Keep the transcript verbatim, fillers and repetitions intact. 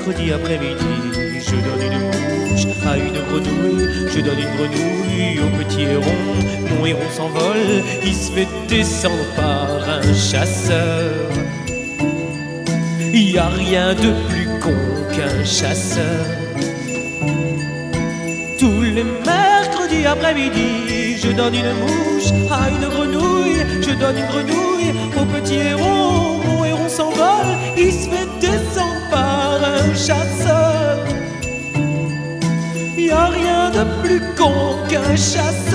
mercredi après-midi, je donne une mouche à une grenouille, je donne une grenouille au petit héron. Mon héron s'envole, il se fait descendre par un chasseur. Y a rien de plus con qu'un chasseur. Tous les mercredis après-midi, je donne une mouche à une grenouille, je donne une grenouille au petit héron. Mon héron s'envole, il se fait descendre par un chasseur. Y a rien de plus con qu'un chasseur.